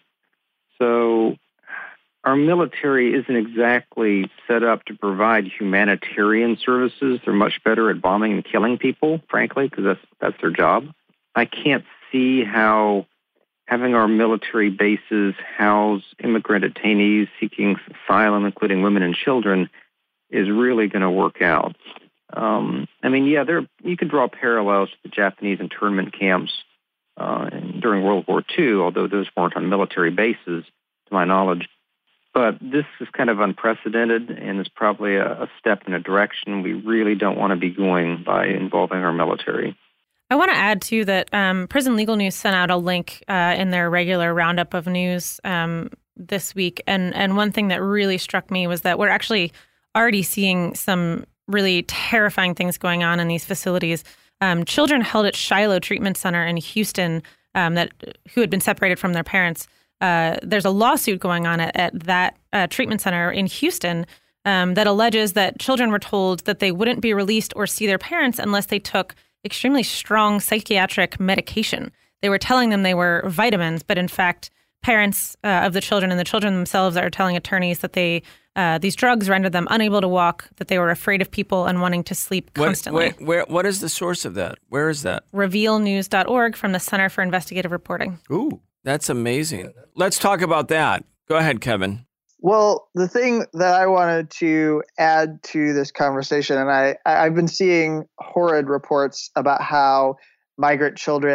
So our military isn't exactly set up to provide humanitarian services. They're much better at bombing and killing people, frankly, because that's, that's their job. I can't see how having our military bases house immigrant detainees seeking asylum, including women and children, is really going to work out. Um, I mean, yeah, there you could draw parallels to the Japanese internment camps uh, during World War Two, although those weren't on military bases, to my knowledge. But this is kind of unprecedented and is probably a, a step in a direction we really don't want to be going by involving our military. I want to add, too, that um, Prison Legal News sent out a link uh, in their regular roundup of news um, this week. And, and one thing that really struck me was that we're actually already seeing some really terrifying things going on in these facilities. Um, children held at Shiloh Treatment Center in Houston um, that who had been separated from their parents. Uh, there's a lawsuit going on at, at that uh, treatment center in Houston um, that alleges that children were told that they wouldn't be released or see their parents unless they took extremely strong psychiatric medication. They were telling them they were vitamins, but in fact, parents uh, of the children and the children themselves are telling attorneys that they uh, these drugs rendered them unable to walk, that they were afraid of people and wanting to sleep constantly. What, where, where, what is the source of that? Where is that? reveal news dot org from the Center for Investigative Reporting. Ooh, that's amazing. Let's talk about that. Go ahead, Kevin. Well, the thing that I wanted to add to this conversation, and I, I've been seeing horrid reports about how migrant children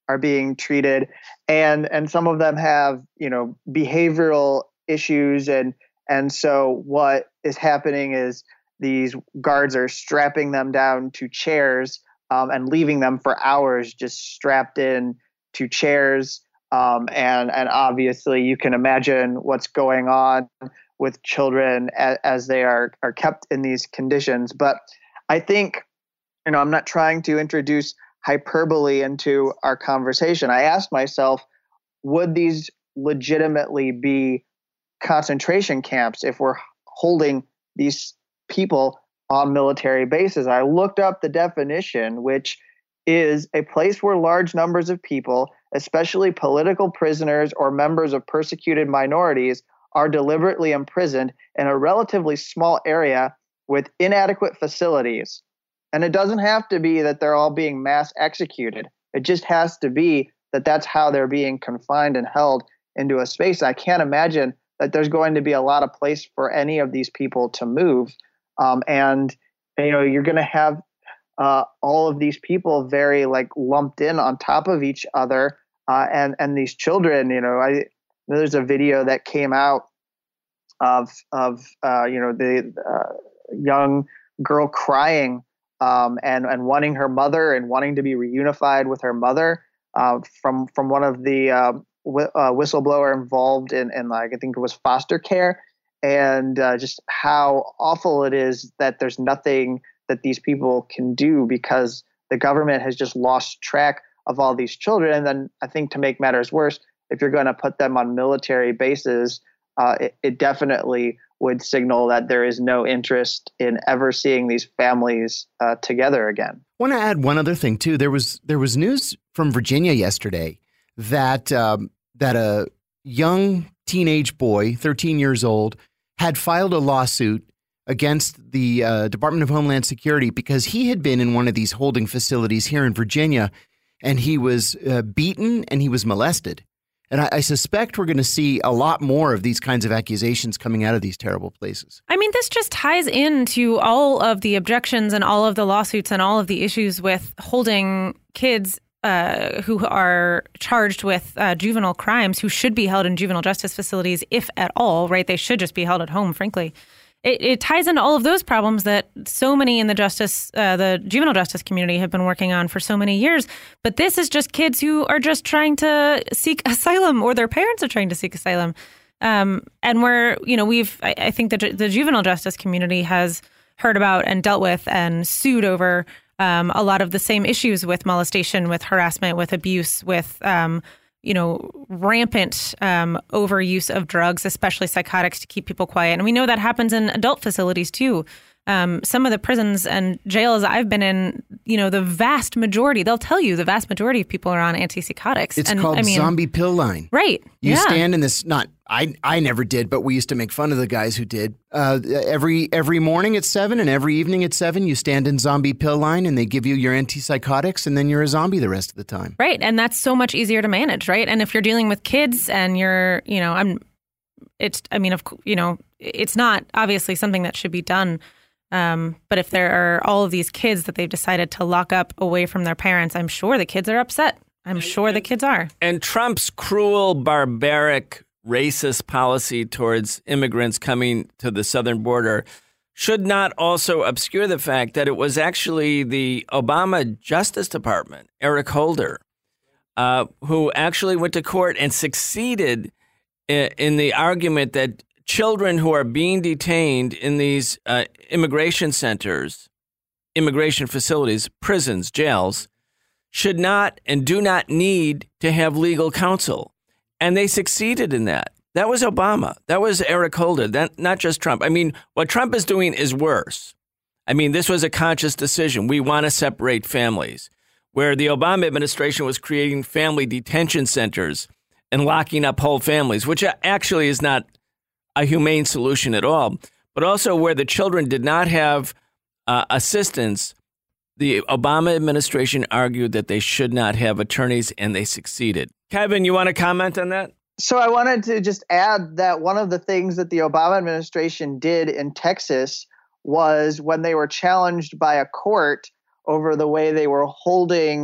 are being treated, and and some of them have, you know, behavioral issues, and and so what is happening is these guards are strapping them down to chairs um, and leaving them for hours just strapped in to chairs. Um, and and obviously you can imagine what's going on with children as, as they are, are kept in these conditions. But I think, you know, I'm not trying to introduce hyperbole into our conversation. I asked myself, would these legitimately be concentration camps if we're holding these people on military bases? I looked up the definition, which is a place where large numbers of people, especially political prisoners or members of persecuted minorities, are deliberately imprisoned in a relatively small area with inadequate facilities. And it doesn't have to be that they're all being mass executed. It just has to be that that's how they're being confined and held into a space. I can't imagine that there's going to be a lot of place for any of these people to move. Um, and, you know, you're going to have uh, all of these people very like lumped in on top of each other. Uh, and, and these children, you know, I, there's a video that came out of, of uh, you know, the uh, young girl crying um, and, and wanting her mother and wanting to be reunified with her mother uh, from, from one of the uh, w- uh, whistleblower involved in, in like, I think it was foster care, and uh, just how awful it is that there's nothing that these people can do because the government has just lost track of all these children. And then I think to make matters worse, if you're going to put them on military bases, uh, it, it definitely would signal that there is no interest in ever seeing these families uh, together again. I want to add one other thing too. There was there was news from Virginia yesterday that um, that a young teenage boy, thirteen years old, had filed a lawsuit against the uh, Department of Homeland Security because he had been in one of these holding facilities here in Virginia, and he was uh, beaten and he was molested. And I, I suspect we're going to see a lot more of these kinds of accusations coming out of these terrible places. I mean, this just ties into all of the objections and all of the lawsuits and all of the issues with holding kids uh, who are charged with uh, juvenile crimes, who should be held in juvenile justice facilities, if at all, right? They should just be held at home, frankly. It, it ties into all of those problems that so many in the justice, uh, the juvenile justice community have been working on for so many years. But this is just kids who are just trying to seek asylum, or their parents are trying to seek asylum. Um, and we're, you know, we've, I, I think that the juvenile justice community has heard about and dealt with and sued over um, a lot of the same issues with molestation, with harassment, with abuse, with um you know, rampant um, overuse of drugs, especially psychotics, to keep people quiet. And we know that happens in adult facilities, too. Um, some of the prisons and jails I've been in, you know, the vast majority, they'll tell you the vast majority of people are on antipsychotics. It's and, called I mean, zombie pill line. Right. You yeah. stand in this, not, I I never did, but we used to make fun of the guys who did. Uh, every every morning at seven and every evening at seven, you stand in zombie pill line and they give you your antipsychotics, and then you're a zombie the rest of the time. Right. And that's so much easier to manage, right? And if you're dealing with kids and you're, you know, I'm, it's, I mean, of you know, it's not obviously something that should be done. Um, but if there are all of these kids that they've decided to lock up away from their parents, I'm sure the kids are upset. I'm sure the kids are. And Trump's cruel, barbaric, racist policy towards immigrants coming to the southern border should not also obscure the fact that it was actually the Obama Justice Department, Eric Holder, uh, who actually went to court and succeeded in, in the argument that children who are being detained in these uh, immigration centers, immigration facilities, prisons, jails, should not and do not need to have legal counsel. And they succeeded in that. That was Obama. That was Eric Holder, that, not just Trump. I mean, what Trump is doing is worse. I mean, this was a conscious decision. We want to separate families, where the Obama administration was creating family detention centers and locking up whole families, which actually is not a humane solution at all, but also where the children did not have uh, assistance. The Obama administration argued that they should not have attorneys, and they succeeded. Kevin, you want to comment on that? So I wanted to just add that one of the things that the Obama administration did in Texas was when they were challenged by a court over the way they were holding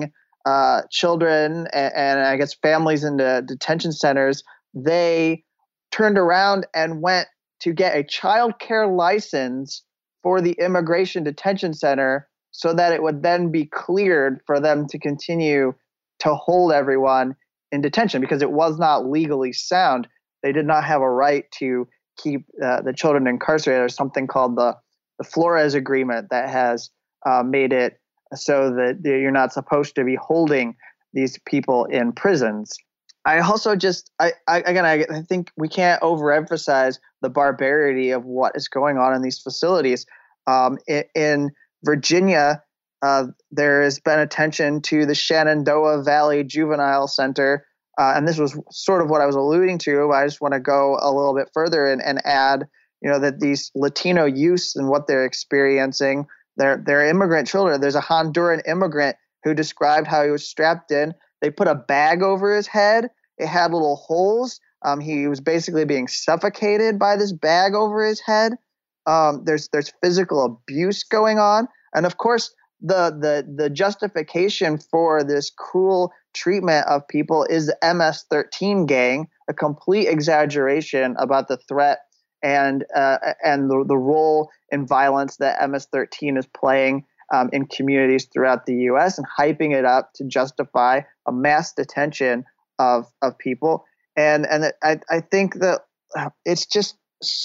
uh, children and, and I guess families into detention centers, they turned around and went to get a child care license for the immigration detention center so that it would then be cleared for them to continue to hold everyone in detention, because it was not legally sound. They did not have a right to keep uh, the children incarcerated. There's something called the, the Flores Agreement that has uh, made it so that you're not supposed to be holding these people in prisons. I also just, I, I again, I, I think we can't overemphasize the barbarity of what is going on in these facilities. Um, in, in Virginia, uh, there has been attention to the Shenandoah Valley Juvenile Center, uh, and this was sort of what I was alluding to. I just want to go a little bit further and, and add, you know, that these Latino youths and what they're experiencing, they're, they're immigrant children. There's a Honduran immigrant who described how he was strapped in. They put a bag over his head. It had little holes. Um, he was basically being suffocated by this bag over his head. Um, there's there's physical abuse going on, and of course, the the the justification for this cruel treatment of people is the M S thirteen gang, a complete exaggeration about the threat and uh, and the, the role in violence that M S thirteen is playing um, in communities throughout the U S and hyping it up to justify a mass detention of of people. And and I I think that it's just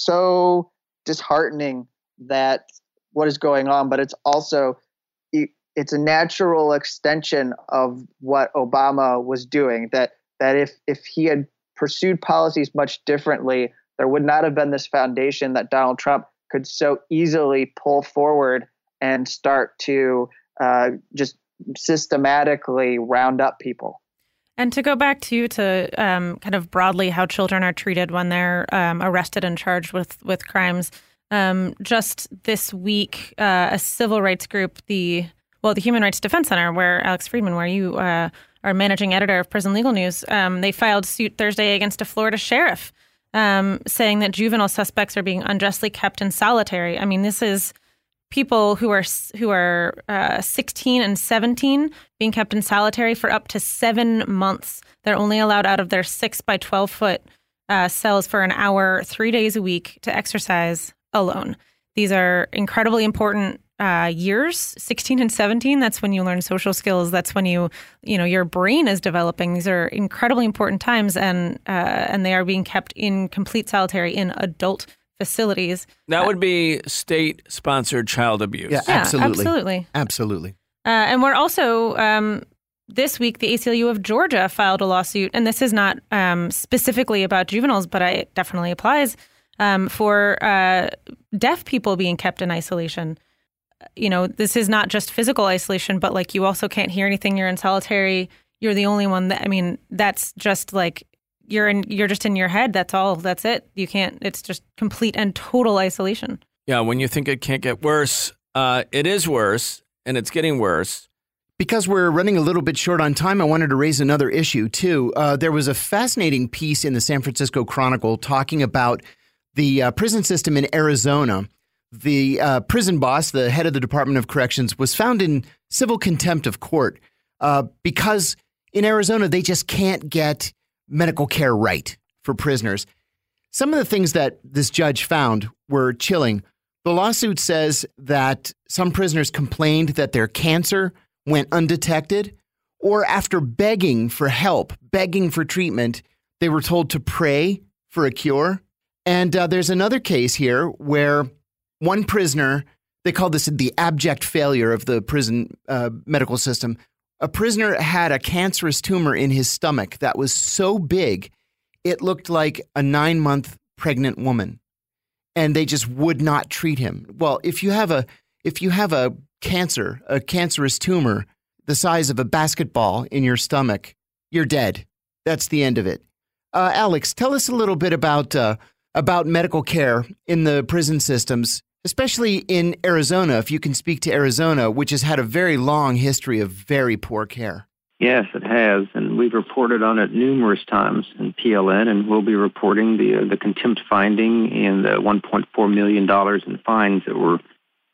so disheartening that what is going on, but it's also it's a natural extension of what Obama was doing. That that if if he had pursued policies much differently, there would not have been this foundation that Donald Trump could so easily pull forward and start to uh, just systematically round up people. And to go back to to um, kind of broadly how children are treated when they're um, arrested and charged with with crimes. Um, just this week, uh, a civil rights group, the well, the Human Rights Defense Center, where Alex Friedman, where you uh, are managing editor of Prison Legal News, um, they filed suit Thursday against a Florida sheriff, um, saying that juvenile suspects are being unjustly kept in solitary. I mean, this is people who are who are uh, sixteen and seventeen being kept in solitary for up to seven months. They're only allowed out of their six by twelve foot uh, cells for an hour, three days a week to exercise alone. These are incredibly important uh, years, sixteen and seventeen. That's when you learn social skills. That's when you, you know, your brain is developing. These are incredibly important times, and uh, and they are being kept in complete solitary in adult facilities. That would be state-sponsored child abuse. Yeah, Yeah, absolutely. absolutely. Absolutely. Uh, and we're also, um, this week, the A C L U of Georgia filed a lawsuit, and this is not um, specifically about juveniles, but it definitely applies um, for uh, deaf people being kept in isolation. You know, this is not just physical isolation, but like you also can't hear anything. You're in solitary. You're the only one that, I mean, that's just like, you're in, you're just in your head. That's all. That's it. You can't, it's just complete and total isolation. Yeah, when you think it can't get worse, uh, it is worse, and it's getting worse. Because we're running a little bit short on time, I wanted to raise another issue, too. Uh, there was a fascinating piece in the San Francisco Chronicle talking about the uh, prison system in Arizona. The uh, prison boss, the head of the Department of Corrections, was found in civil contempt of court uh, because in Arizona, they just can't get medical care right for prisoners. Some of the things that this judge found were chilling. The lawsuit says that some prisoners complained that their cancer went undetected, or after begging for help, begging for treatment, they were told to pray for a cure. And uh, there's another case here where one prisoner, they call this the abject failure of the prison uh, medical system. A prisoner had a cancerous tumor in his stomach that was so big, it looked like a nine-month pregnant woman. And they just would not treat him. Well, if you have a if you have a cancer, a cancerous tumor the size of a basketball in your stomach, you're dead. That's the end of it. Uh, Alex, tell us a little bit about uh, about medical care in the prison systems, especially in Arizona, if you can speak to Arizona, which has had a very long history of very poor care. Yes, it has, and we've reported on it numerous times in P L N, and we'll be reporting the uh, the contempt finding and the one point four million dollars in fines that were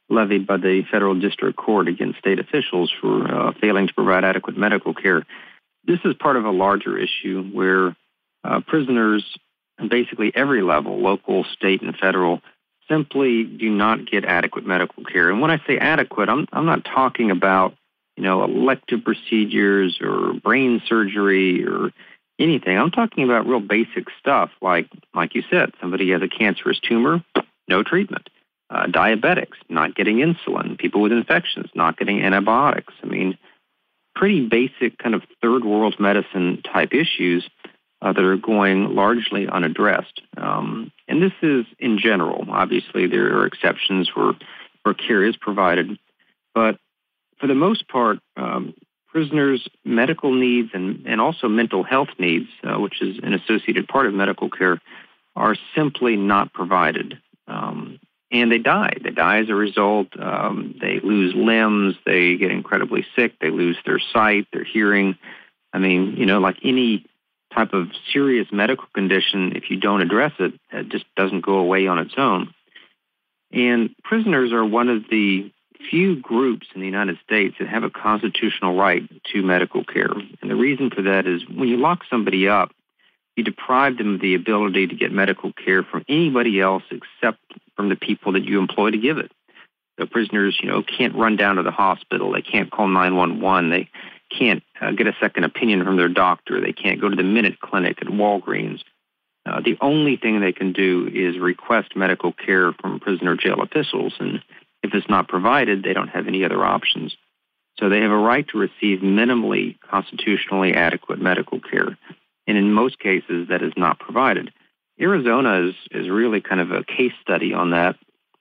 levied by the federal district court against state officials for uh, failing to provide adequate medical care. This is part of a larger issue where uh, prisoners, at basically every level, local, state, and federal, simply do not get adequate medical care. And when I say adequate, I'm I'm not talking about, you know, elective procedures or brain surgery or anything. I'm talking about real basic stuff like, like you said, somebody has a cancerous tumor, no treatment. Uh, diabetics, not getting insulin. People with infections, not getting antibiotics. I mean, pretty basic kind of third world medicine type issues uh, that are going largely unaddressed. Um, and this is in general. Obviously, there are exceptions where, where care is provided. But for the most part, um, prisoners' medical needs and, and also mental health needs, uh, which is an associated part of medical care, are simply not provided. Um, and they die. They die as a result. Um, they lose limbs. They get incredibly sick. They lose their sight, their hearing. I mean, you know, like any type of serious medical condition, if you don't address it, it just doesn't go away on its own. And prisoners are one of the few groups in the United States that have a constitutional right to medical care. And the reason for that is when you lock somebody up, you deprive them of the ability to get medical care from anybody else except from the people that you employ to give it. So prisoners, you know, can't run down to the hospital. They can't call nine one one. They can't uh, get a second opinion from their doctor. They can't go to the Minute Clinic at Walgreens. Uh, the only thing they can do is request medical care from prisoner jail officials. And if it's not provided, they don't have any other options. So they have a right to receive minimally constitutionally adequate medical care. And in most cases, that is not provided. Arizona is, is really kind of a case study on that.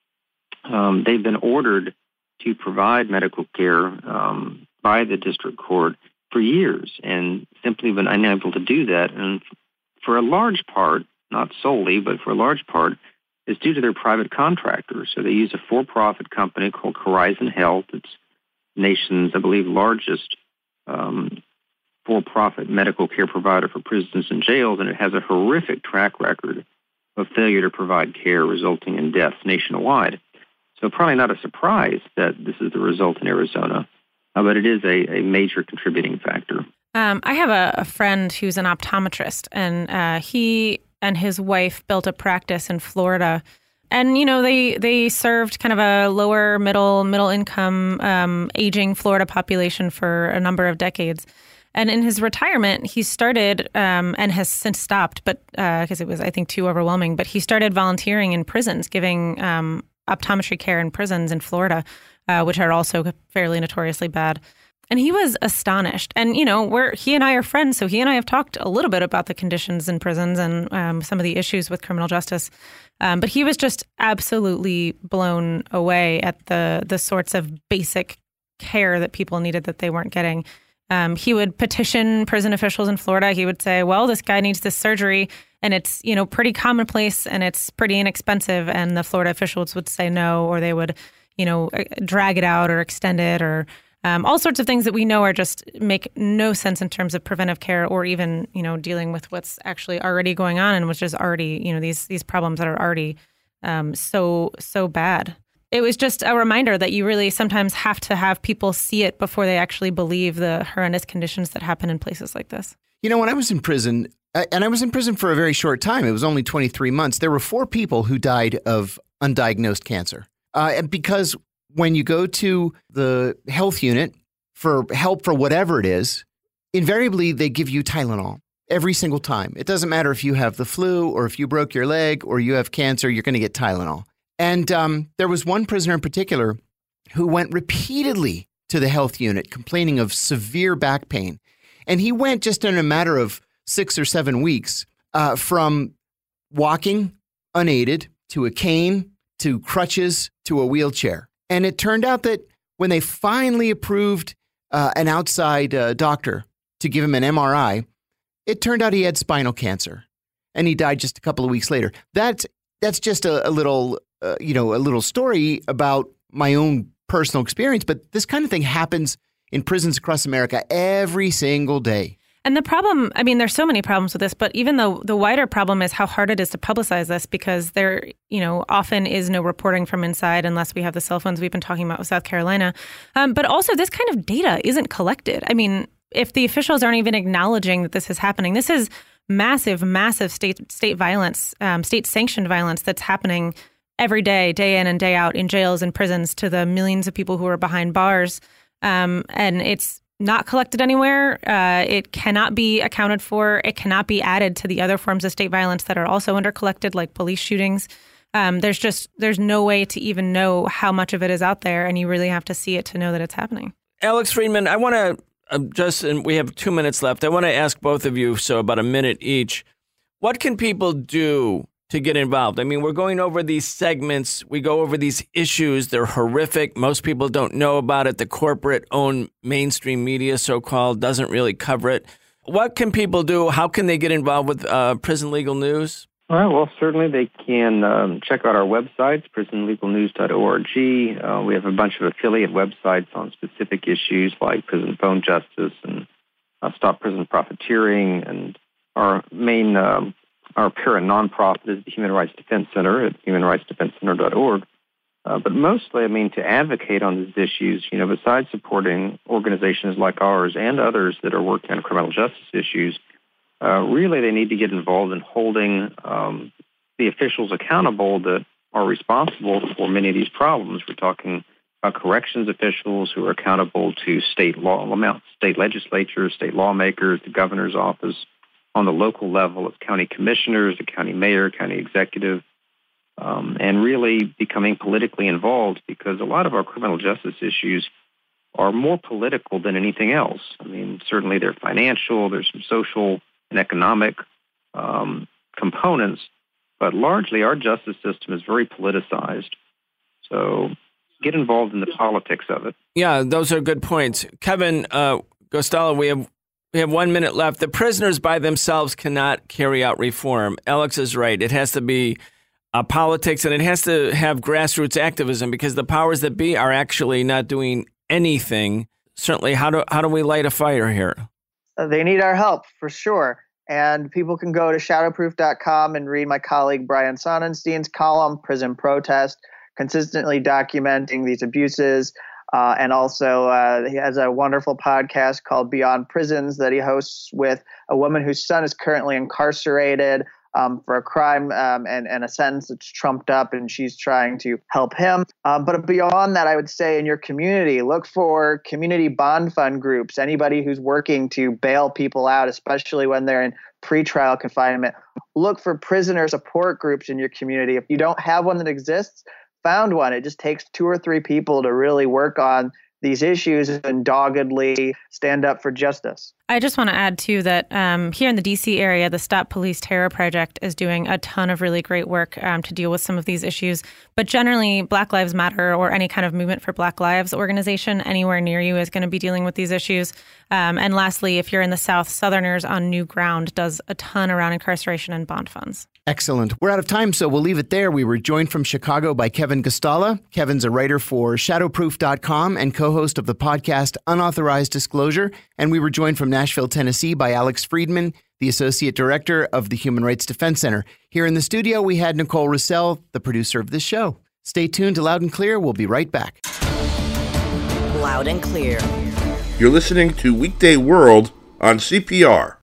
Um, they've been ordered to provide medical care um, by the district court for years and simply been unable to do that. And for a large part, not solely, but for a large part, is due to their private contractors. So they use a for-profit company called Horizon Health. It's the nation's, I believe, largest um, for-profit medical care provider for prisons and jails, and it has a horrific track record of failure to provide care resulting in deaths nationwide. So probably not a surprise that this is the result in Arizona, uh, but it is a, a major contributing factor. Um, I have a, a friend who's an optometrist, and uh, he and his wife built a practice in Florida. And, you know, they, they served kind of a lower middle, middle income, um, aging Florida population for a number of decades. And in his retirement, he started um, and has since stopped, but because uh, it was, I think, too overwhelming. But he started volunteering in prisons, giving um, optometry care in prisons in Florida, uh, which are also fairly notoriously bad. And he was astonished. And, you know, we're he and I are friends, so he and I have talked a little bit about the conditions in prisons and um, some of the issues with criminal justice. Um, but he was just absolutely blown away at the the sorts of basic care that people needed that they weren't getting. Um, he would petition prison officials in Florida. He would say, well, this guy needs this surgery and it's, you know, pretty commonplace and it's pretty inexpensive. And the Florida officials would say no, or they would, you know, drag it out or extend it, or um, all sorts of things that we know are just make no sense in terms of preventive care or even, you know, dealing with what's actually already going on and which is already, you know, these these problems that are already um, so, so bad. It was just a reminder that you really sometimes have to have people see it before they actually believe the horrendous conditions that happen in places like this. You know, when I was in prison, and I was in prison for a very short time, it was only twenty-three months, there were four people who died of undiagnosed cancer. Uh, and because when you go to the health unit for help for whatever it is, invariably they give you Tylenol every single time. It doesn't matter if you have the flu or if you broke your leg or you have cancer, you're going to get Tylenol. And um, there was one prisoner in particular who went repeatedly to the health unit complaining of severe back pain. And he went just in a matter of six or seven weeks uh, from walking unaided to a cane to crutches to a wheelchair. And it turned out that when they finally approved uh, an outside uh, doctor to give him an M R I, it turned out he had spinal cancer. And he died just a couple of weeks later. That's, that's just a, a little... Uh, you know, a little story about my own personal experience, but this kind of thing happens in prisons across America every single day. And the problem, I mean, there's so many problems with this, but even though the wider problem is how hard it is to publicize this, because there, you know, often is no reporting from inside unless we have the cell phones we've been talking about with South Carolina. Um, but also this kind of data isn't collected. I mean, if the officials aren't even acknowledging that this is happening, this is massive, massive state state violence, um, state sanctioned violence that's happening every day, day in and day out in jails and prisons to the millions of people who are behind bars. Um, and it's not collected anywhere. Uh, it cannot be accounted for. It cannot be added to the other forms of state violence that are also under-collected, like police shootings. Um, there's just, there's no way to even know how much of it is out there, and you really have to see it to know that it's happening. Alex Friedman, I want to uh, just, and we have two minutes left, I want to ask both of you, so about a minute each, what can people do to get involved? I mean, we're going over these segments. We go over these issues. They're horrific. Most people don't know about it. The corporate-owned mainstream media, so-called, doesn't really cover it. What can people do? How can they get involved with uh, Prison Legal News? All right, well, certainly they can um, check out our websites, prison legal news dot org. Uh, we have a bunch of affiliate websites on specific issues like prison phone justice and uh, stop prison profiteering. And our main um, Our parent nonprofit is the Human Rights Defense Center at human rights defense center dot org. Uh, but mostly, I mean, to advocate on these issues, you know, besides supporting organizations like ours and others that are working on criminal justice issues, uh, really they need to get involved in holding um, the officials accountable that are responsible for many of these problems. We're talking about corrections officials who are accountable to state law, state legislatures, state lawmakers, the governor's office. On the local level, it's county commissioners, the county mayor, county executive, um, and really becoming politically involved, because a lot of our criminal justice issues are more political than anything else. I mean, certainly they're financial, there's some social and economic um, components, but largely our justice system is very politicized. So get involved in the politics of it. Yeah, those are good points. Kevin uh, Guastalla, we have We have one minute left. The prisoners by themselves cannot carry out reform. Alex is right. It has to be uh, politics, and it has to have grassroots activism, because the powers that be are actually not doing anything. Certainly, how do how do we light a fire here? Uh, they need our help, for sure. And people can go to shadowproof dot com and read my colleague Brian Sonnenstein's column, Prison Protest, consistently documenting these abuses. Uh, and also, uh, he has a wonderful podcast called Beyond Prisons that he hosts with a woman whose son is currently incarcerated um, for a crime um, and, and a sentence that's trumped up, and she's trying to help him. Um, but beyond that, I would say in your community, look for community bond fund groups, anybody who's working to bail people out, especially when they're in pretrial confinement. Look for prisoner support groups in your community. If you don't have one that exists, found one. It just takes two or three people to really work on these issues and doggedly stand up for justice. I just want to add, too, that um, here in the D C area, the Stop Police Terror Project is doing a ton of really great work um, to deal with some of these issues. But generally, Black Lives Matter or any kind of Movement for Black Lives organization anywhere near you is going to be dealing with these issues. Um, and lastly, if you're in the South, Southerners on New Ground does a ton around incarceration and bond funds. Excellent. We're out of time, so we'll leave it there. We were joined from Chicago by Kevin Guastalla. Kevin's a writer for shadowproof dot com and co-host of the podcast Unauthorized Disclosure. And we were joined from Nashville, Tennessee by Alex Friedman, the Associate Director of the Human Rights Defense Center. Here in the studio, we had Nicole Russell, the producer of this show. Stay tuned to Loud and Clear. We'll be right back. Loud and Clear. You're listening to Weekday World on C P R.